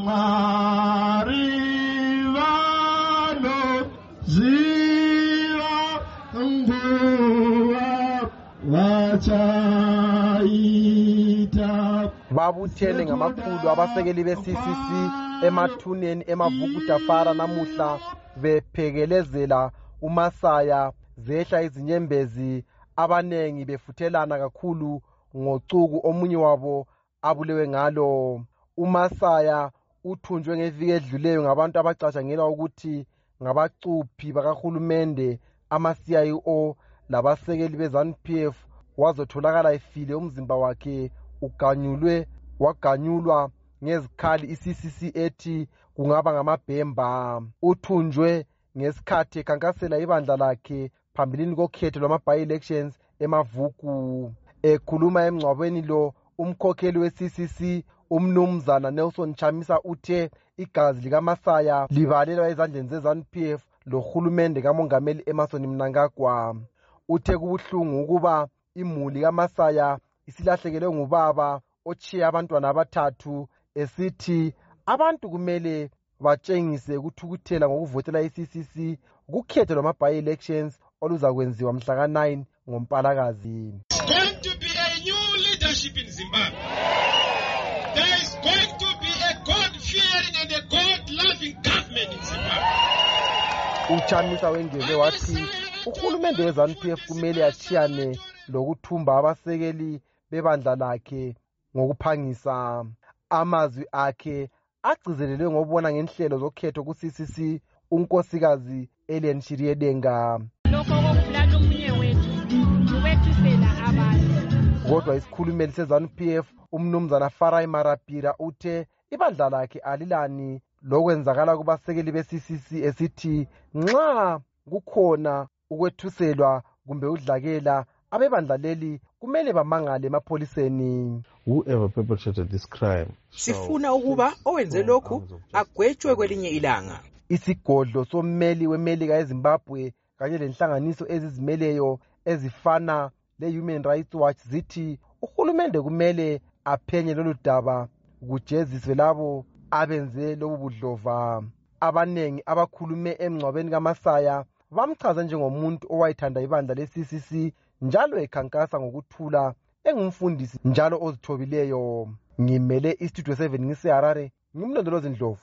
Babuthene ngamakhulu abasekeli be-CCC emathuneni emavukutafara namuhla bephekelezela uMasaya, zehla izinyembezi abanengi befuthelana kakhulu ngocuku omunye wabo abulewe ngalo. uMasaya uthunjwe ngeviki edluleyo ngabantu abacatshangelwa ukuthi ngabacuphi bakahulumende, ama-CIO labasekeli be-ZANU-PF. Wazotholakala efile, umzimba wakhe waganyulwa ngezikhali, i-CCC ethi kungaba ngamabhemba. Uthunjwe ngesikhathi ekhankasela ibandla lakhe phambilini kokhetho lwama-by-elections emavuku. Ekhuluma emngcwabeni lo, umkhokheli we-CCC umnumzana Nelson Chamisa uthe igazi likaMasaya libalelwa ezandleni ze-ZANU-PF lohulumende kamongameli Emmerson Mnangagwa. Uthe kubuhlungu ukuba imuli kaMasaya isilahlekelwe ngubaba otshiye abantwana abathathu, esithi abantu kumele batshengise ukuthukuthela ngokuvotela i-CCC kukhetho lwama-by-elections oluzakwenziwa mhla ka-9 ngoMpalakazi. Going to be a new leadership in Zimbabwe. There is going to be a God-fearing and a God-loving government in Zimbabwe. Uchamisa wengeze wathi uhulumende we-ZANU-PF kumele achiyane lokuthumba abasekeli bebandla lakhe ngokuphangisa. Amazwi akhe agcizelelwe ngobona ngenhlelo zokhetho ku-CCC unkosikazi Ellen Shiriedenga. Kodwa isikhulumeli se-ZANU-PF umnumzana Farai Marapira uthe ibandla lakhe alilani lokwenzakala kubasekeli be-CCC, esithi nxa kukhona ukwethuselwa kumbe udlakela abebandla leli kumele bamangale emapholiseni. Whoever perpetrated this crime, sifuna ukuba owenze lokhu agwetshwe kwelinye ilanga. Isigodlo sommeli weMelika eZimbabwe kanye lenhlanganiso ezizimeleyo ezifana le-Human Rights Watch zithi uhulumende kumele aphenye lolu daba kujeziswe labo abenze lobu budlova. Abanengi abakhulume emngcwabeni kaMasaya bamchaza njengomuntu owayethanda ibandla le-CCC njalo ekhankasa ngokuthula, engumfundisi njalo ozithobileyo. Ngimele iStudio 7 ngiseHarare, ngimlondolozi Ndlovu.